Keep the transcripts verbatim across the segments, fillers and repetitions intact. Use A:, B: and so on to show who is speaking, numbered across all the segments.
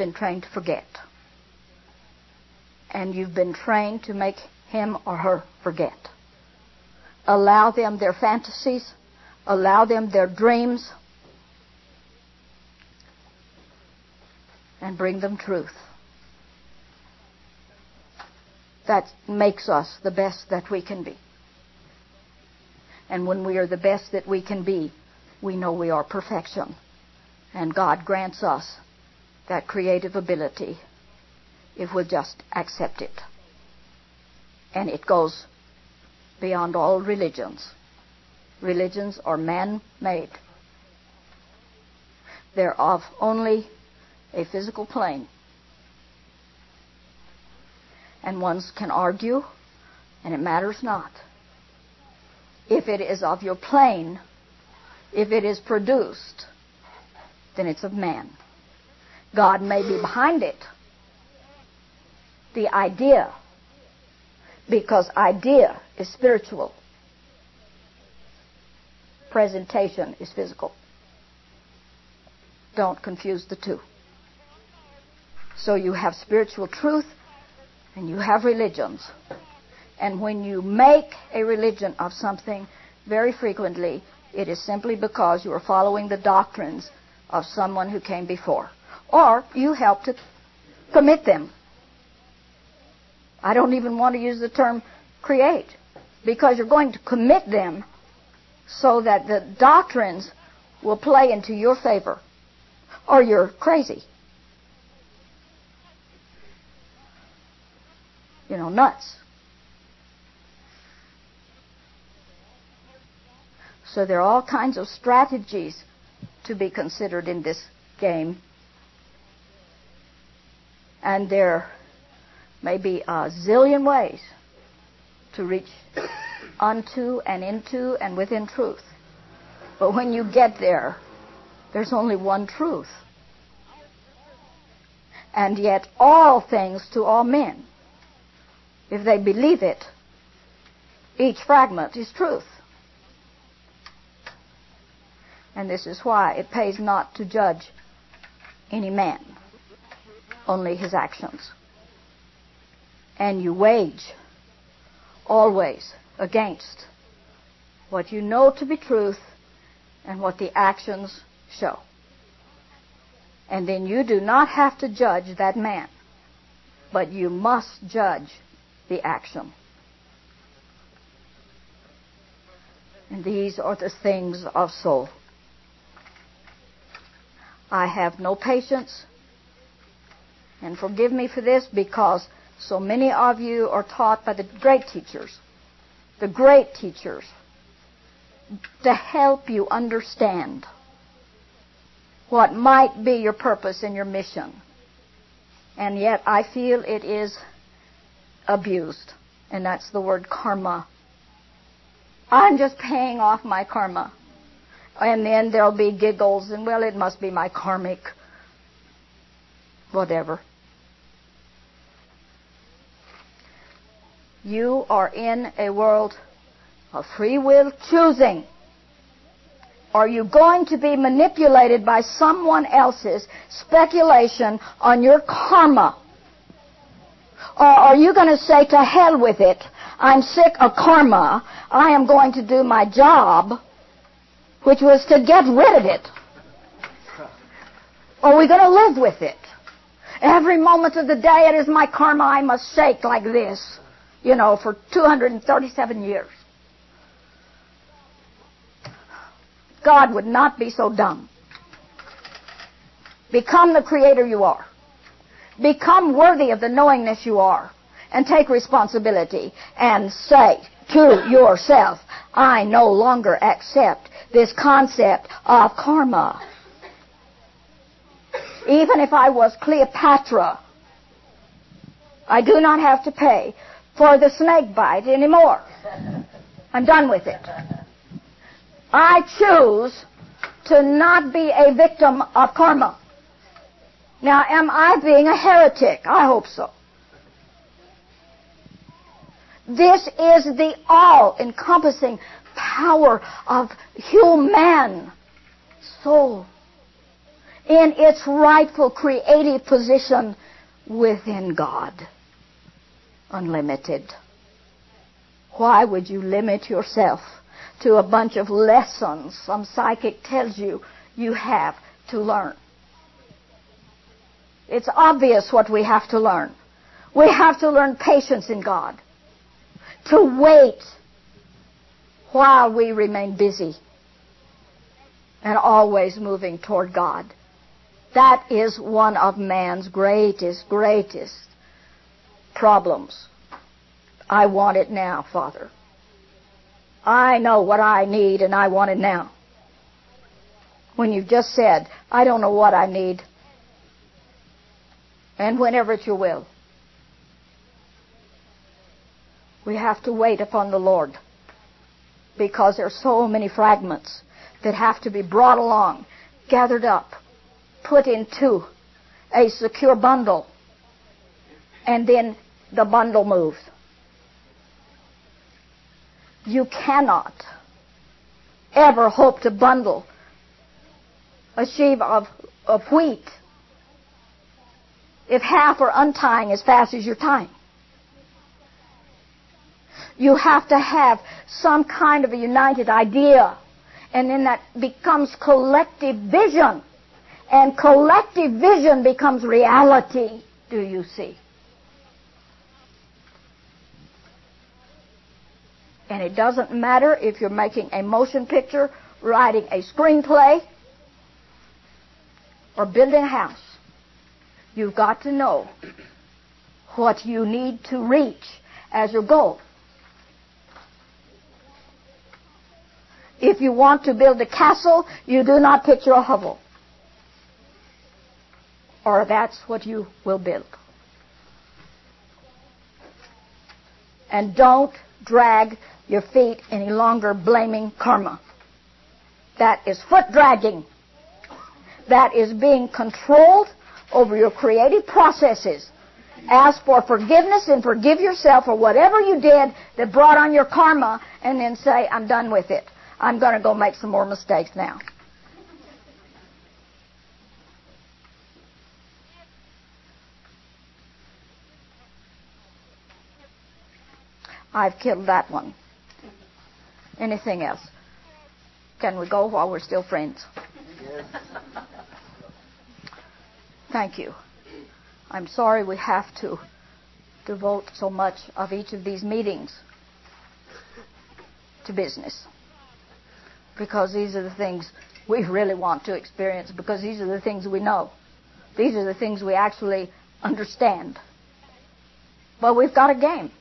A: been trained to forget. And you've been trained to make him or her forget. Allow them their fantasies. Allow them their dreams. And bring them truth. That makes us the best that we can be. And when we are the best that we can be, we know we are perfection. And God grants us that creative ability if we'll just accept it. And it goes beyond all religions. Religions are man-made. They're of only a physical plane. And one can argue, and it matters not. If it is of your plane, if it is produced, then it's of man. God may be behind it. The idea, because idea is spiritual. Presentation is physical. Don't confuse the two. So you have spiritual truth and you have religions. And when you make a religion of something, very frequently it is simply because you are following the doctrines of someone who came before. Or you help to commit them. I don't even want to use the term create, because you're going to commit them so that the doctrines will play into your favor. Or you're crazy. You know, nuts. So there are all kinds of strategies to be considered in this game. And there may be a zillion ways to reach unto and into and within truth. But when you get there, there's only one truth. And yet all things to all men. If they believe it, each fragment is truth. And this is why it pays not to judge any man, only his actions. And you wage always against what you know to be truth and what the actions show. And then you do not have to judge that man, but you must judge the action. And these are the things of soul. I have no patience, and forgive me for this, because so many of you are taught by the great teachers, the great teachers, to help you understand what might be your purpose and your mission. And yet I feel it is abused, and that's the word karma. I'm just paying off my karma. And then there'll be giggles, and well, it must be my karmic whatever. You are in a world of free will choosing. Are you going to be manipulated by someone else's speculation on your karma? Or are you going to say, to hell with it, I'm sick of karma, I am going to do my job, which was to get rid of it? Or are we going to live with it? Every moment of the day it is my karma, I must shake like this, you know, for two hundred thirty-seven years. God would not be so dumb. Become the creator you are. Become worthy of the knowingness you are. And take responsibility and say to yourself, I no longer accept this concept of karma. Even if I was Cleopatra, I do not have to pay for the snake bite anymore. I'm done with it. I choose to not be a victim of karma. Now, am I being a heretic? I hope so. This is the all-encompassing power of human soul. in its rightful creative position within God. Unlimited. Why would you limit yourself to a bunch of lessons some psychic tells you you have to learn? It's obvious what we have to learn. We have to learn patience in God. To wait while we remain busy and always moving toward God. That is one of man's greatest, greatest problems. I want it now, Father. I know what I need and I want it now. When you've just said, I don't know what I need, and whenever it's your will. We have to wait upon the Lord because there are so many fragments that have to be brought along, gathered up, put into a secure bundle, and then the bundle moves. You cannot ever hope to bundle a sheaf of, of wheat if half are untying as fast as you're tying. You have to have some kind of a united idea, and then that becomes collective vision, and collective vision becomes reality. Do you see? And it doesn't matter if you're making a motion picture, writing a screenplay, or building a house. You've got to know what you need to reach as your goal. If you want to build a castle, you do not picture a hovel. Or that's what you will build. And don't drag your feet any longer blaming karma. That is foot dragging. That is being controlled over your creative processes. Ask for forgiveness and forgive yourself for whatever you did that brought on your karma, and then say, I'm done with it. I'm going to go make some more mistakes now. I've killed that one. Anything else? Can we go while we're still friends? Yes. Thank you. I'm sorry we have to devote so much of each of these meetings to business, because these are the things we really want to experience, because these are the things we know. These are the things we actually understand. But we've got a game.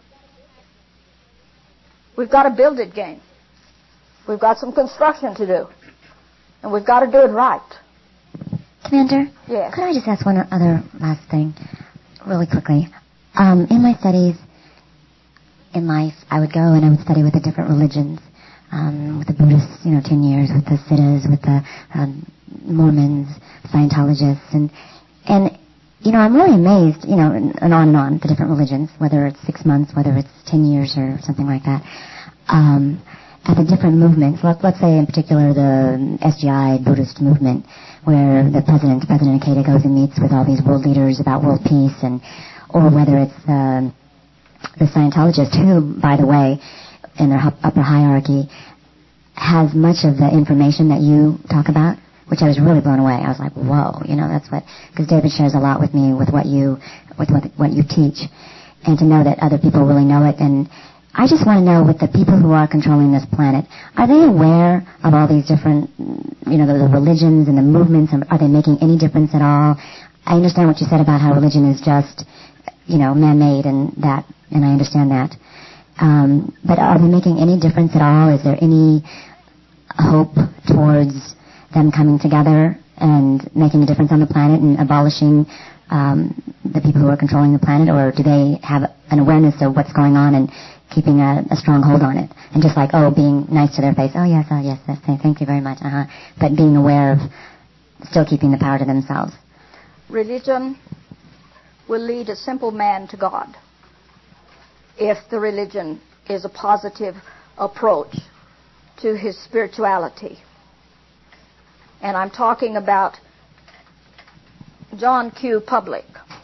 A: We've got to build it game. We've got some construction to do. And we've got to do it right.
B: Commander?
A: Yes.
B: Could I just ask one other last thing really quickly? Um, in my studies in life, I would go and I would study with the different religions. Um, with the Buddhists, you know, ten years, with the Siddhas, with the um, Mormons, Scientologists, and, and, you know, I'm really amazed, you know, and, and on and on, the different religions, whether it's six months, whether it's ten years or something like that, um, at the different movements. Let, let's say in particular the S G I Buddhist movement, where the president, President Ikeda, goes and meets with all these world leaders about world peace, and, or whether it's uh, the Scientologists, who, by the way, in their upper hierarchy, has much of the information that you talk about, which I was really blown away. I was like, whoa, you know, that's what, because David shares a lot with me with what you, with what, what you teach, and to know that other people really know it. And I just want to know, with the people who are controlling this planet, are they aware of all these different, you know, the, the religions and the movements, and are they making any difference at all? I understand what you said about how religion is just, you know, man-made, and that, and I understand that. Um, but are they making any difference at all? Is there any hope towards them coming together and making a difference on the planet and abolishing um, the people who are controlling the planet? Or do they have an awareness of what's going on and keeping a, a strong hold on it? And just like, oh, being nice to their face, oh, yes, oh, yes, yes, thank you very much, uh-huh. But being aware of still keeping the power to themselves.
A: Religion will lead a simple man to God if the religion is a positive approach to his spirituality. And I'm talking about John Q. Public.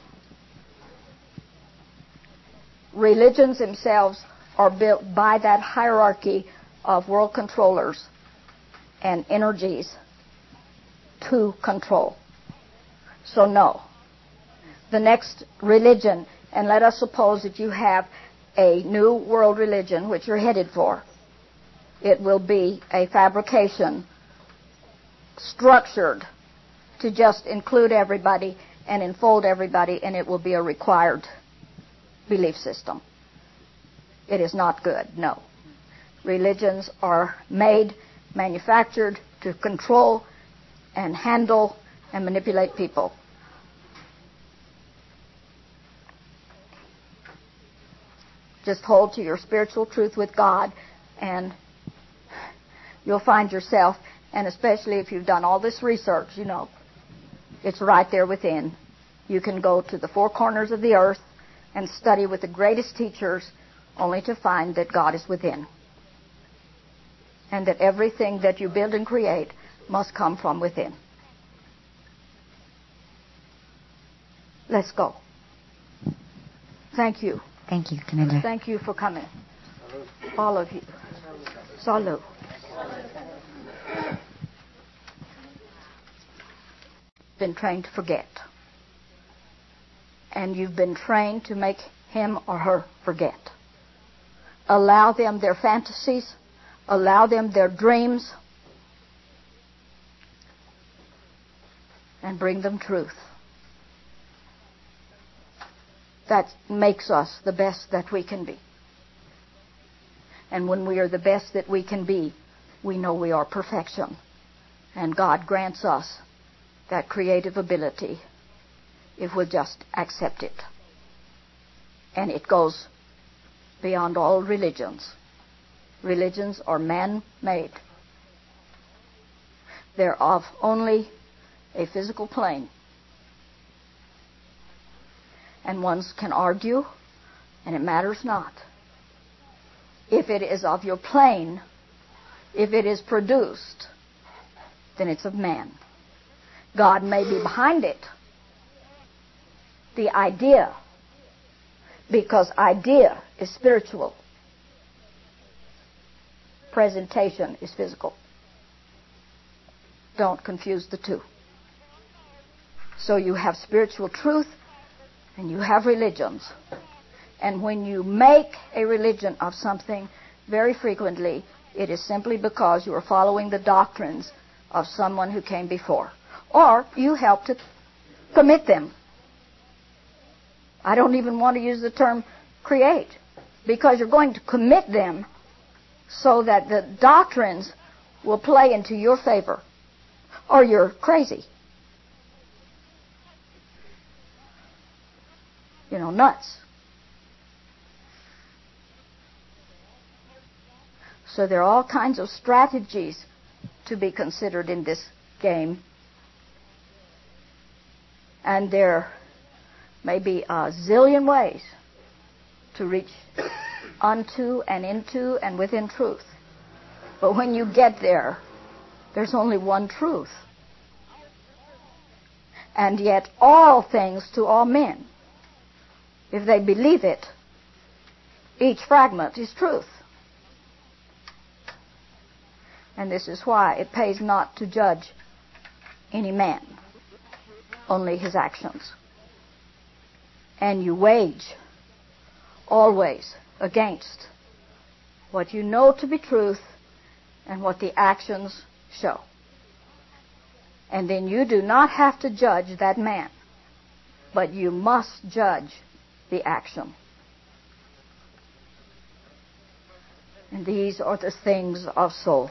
A: Religions themselves are built by that hierarchy of world controllers and energies to control. So no. The next religion, and let us suppose that you have a new world religion which you're headed for. It will be a fabrication structured to just include everybody and enfold everybody, and it will be a required belief system. It is not good, no. Religions are made, manufactured to control and handle and manipulate people. Just hold to your spiritual truth with God, and you'll find yourself, and especially if you've done all this research, you know, it's right there within. You can go to the four corners of the earth and study with the greatest teachers, only to find that God is within. And that everything that you build and create must come from within. Let's go. Thank you.
B: Thank you, Commander.
A: Thank you for coming. All of you. Salut. Been trained to forget. And you've been trained to make him or her forget. Allow them their fantasies. Allow them their dreams. And bring them truth. That makes us the best that we can be. And when we are the best that we can be, we know we are perfection. And God grants us that creative ability if we'll just accept it. And it goes beyond all religions. Religions are man-made. They're of only a physical plane. And one can argue, and it matters not. If it is of your plane, if it is produced, then it's of man. God may be behind it. The idea, because idea is spiritual. Presentation is physical. Don't confuse the two. So you have spiritual truth and you have religions. And when you make a religion of something, very frequently it is simply because you are following the doctrines of someone who came before. Or you help to commit them. I don't even want to use the term create, because you're going to commit them so that the doctrines will play into your favor, or you're crazy. You know, nuts. So there are all kinds of strategies to be considered in this game. And there may be a zillion ways to reach unto and into and within truth. But when you get there, there's only one truth. And yet all things to all men. If they believe it, each fragment is truth. And this is why it pays not to judge any man, only his actions. And you wage always against what you know to be truth and what the actions show. And then you do not have to judge that man, but you must judge the action. And these are the things of soul.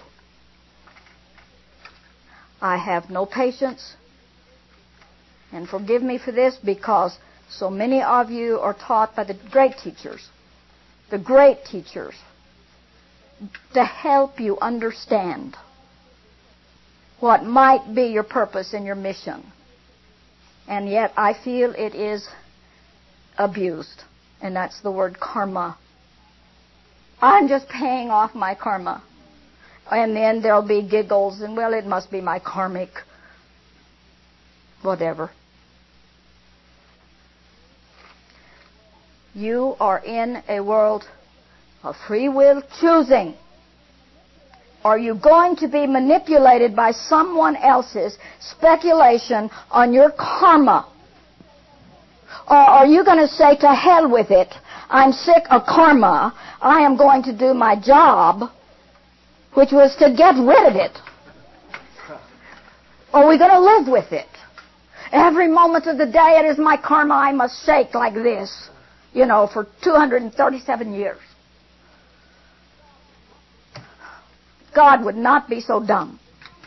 A: I have no patience, and forgive me for this, because so many of you are taught by the great teachers, the great teachers, to help you understand what might be your purpose and your mission. And yet I feel it is abused, and that's the word karma. I'm just paying off my karma. And then there'll be giggles, and well, it must be my karmic whatever. You are in a world of free will choosing. Are you going to be manipulated by someone else's speculation on your karma? Or are you going to say, to hell with it, I'm sick of karma, I am going to do my job, which was to get rid of it? Or are we going to live with it? Every moment of the day it is my karma, I must shake like this, you know, for two hundred thirty-seven years. God would not be so dumb.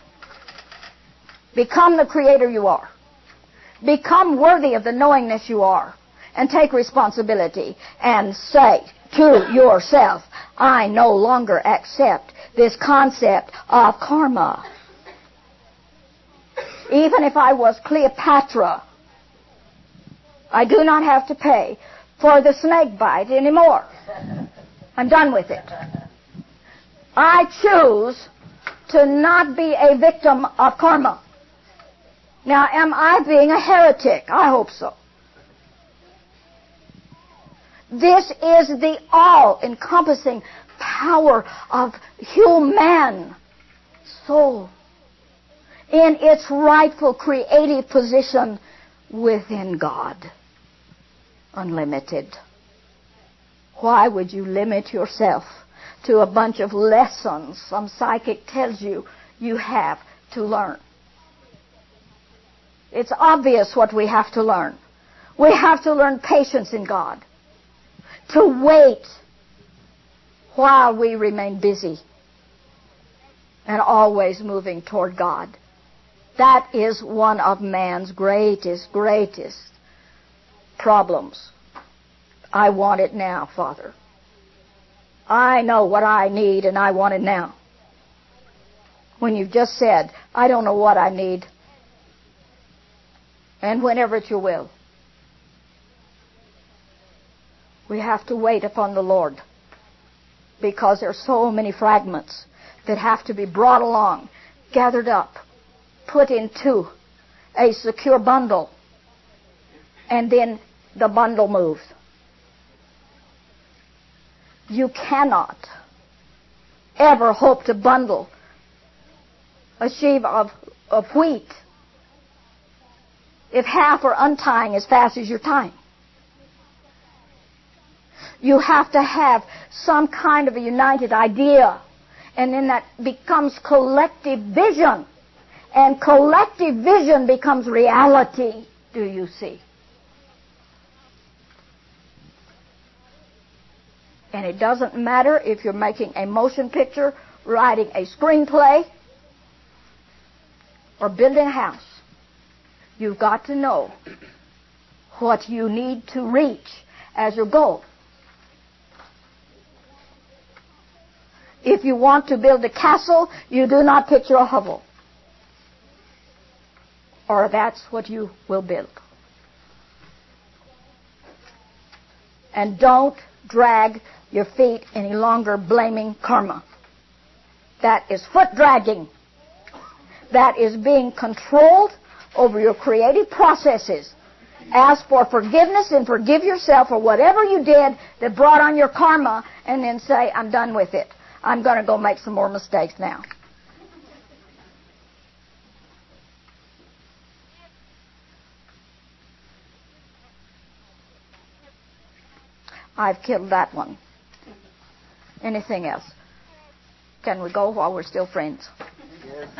A: Become the creator you are. Become worthy of the knowingness you are. And take responsibility and say to yourself, I no longer accept this concept of karma. Even if I was Cleopatra, I do not have to pay for the snake bite anymore. I'm done with it. I choose to not be a victim of karma. Now, am I being a heretic? I hope so. This is the all-encompassing power of human soul in its rightful creative position within God. Unlimited. Why would you limit yourself to a bunch of lessons some psychic tells you you have to learn? It's obvious what we have to learn. We have to learn patience in God. To wait while we remain busy and always moving toward God. That is one of man's greatest, greatest problems. I want it now, Father. I know what I need and I want it now. When you've just said, I don't know what I need, and whenever it's your will. We have to wait upon the Lord because there are so many fragments that have to be brought along, gathered up, put into a secure bundle, and then the bundle moves. You cannot ever hope to bundle a sheaf of, of wheat if half are untying as fast as you're tying. You have to have some kind of a united idea, and then that becomes collective vision, and collective vision becomes reality. Do you see? And it doesn't matter if you're making a motion picture, writing a screenplay, or building a house. You've got to know what you need to reach as your goal. If you want to build a castle, you do not picture a hovel. Or that's what you will build. And don't drag your feet any longer blaming karma. That is foot dragging. That is being controlled over your creative processes. Ask for forgiveness and forgive yourself for whatever you did that brought on your karma, and then say, I'm done with it. I'm going to go make some more mistakes now. I've killed that one. Anything else? Can we go while we're still friends? Yes.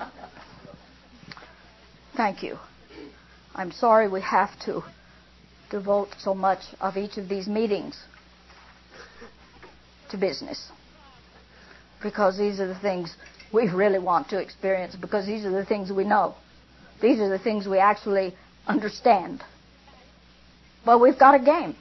A: Thank you. I'm sorry we have to devote so much of each of these meetings to business, because these are the things we really want to experience, because these are the things we know. These are the things we actually understand. But we've got a game.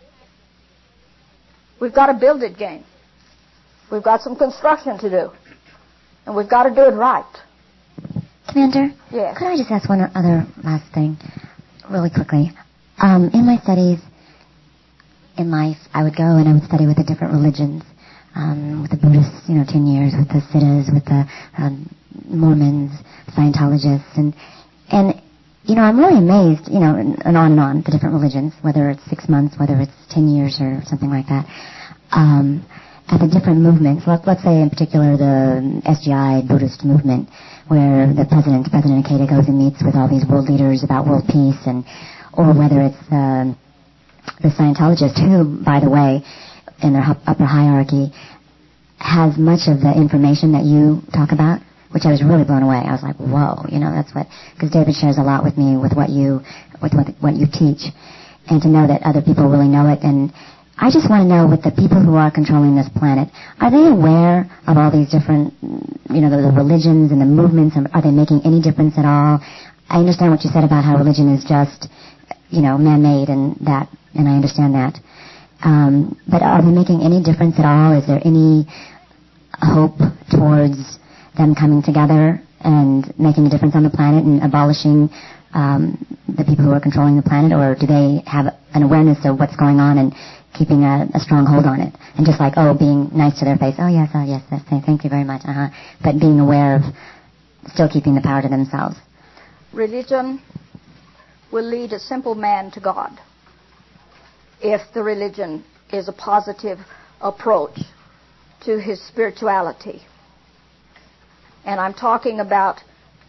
A: We've got to build it game. We've got some construction to do. And we've got to do it right.
B: Commander?
A: Yes.
B: Could I just ask one other last thing really quickly? Um, in my studies, in life, I would go and I would study with the different religions. Um, with the Buddhists, you know, ten years, with the Siddhas, with the um, Mormons, Scientologists, and and you know, I'm really amazed, you know, and, and on and on, the different religions, whether it's six months, whether it's ten years or something like that, um, at the different movements. Let, let's say in particular the S G I Buddhist movement, where the president, President Ikeda, goes and meets with all these world leaders about world peace, and or whether it's uh, the Scientologist, who, by the way, in their upper hierarchy, has much of the information that you talk about, which I was really blown away. I was like, whoa, you know, that's what, because David shares a lot with me with what you, with what, what you teach, and to know that other people really know it. And I just want to know, with the people who are controlling this planet, are they aware of all these different, you know, the, the religions and the movements, and are they making any difference at all? I understand what you said about how religion is just, you know, man-made and that, and I understand that. Um, but are they making any difference at all? Is there any hope towards them coming together and making a difference on the planet and abolishing um, the people who are controlling the planet, or do they have an awareness of what's going on and keeping a, a strong hold on it, and just like, oh, being nice to their face, oh yes, oh yes, yes, thank you very much, uh-huh, but being aware of still keeping the power to themselves?
A: Religion will lead a simple man to God if the religion is a positive approach to his spirituality. And I'm talking about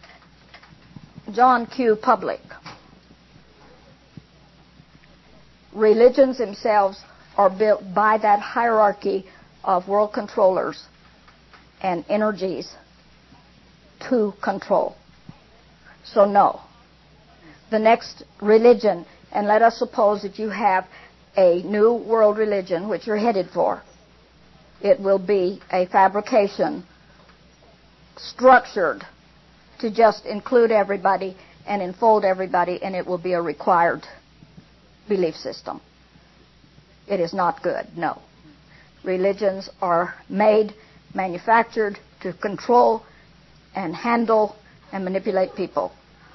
A: John Q. Public. Religions themselves are built by that hierarchy of world controllers and energies to control. So no. The next religion, and let us suppose that you have a new world religion, which you're headed for, it will be a fabrication structured to just include everybody and enfold everybody, and it will be a required belief system. It is not good, no. Religions are made, manufactured to control and handle and manipulate people.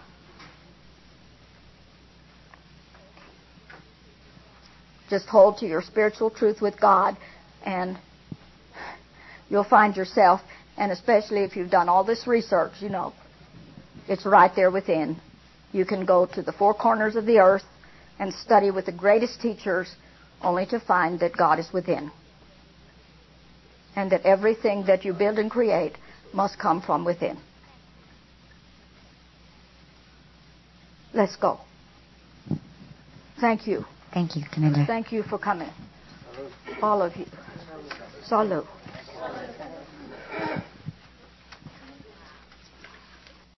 A: Just hold to your spiritual truth with God, and you'll find yourself, and especially if you've done all this research, you know, it's right there within. You can go to the four corners of the earth and study with the greatest teachers, only to find that God is within, and that everything that you build and create must come from within. Let's go. Thank you.
B: Thank you, Commander.
A: Thank you for coming. All of you. Salut.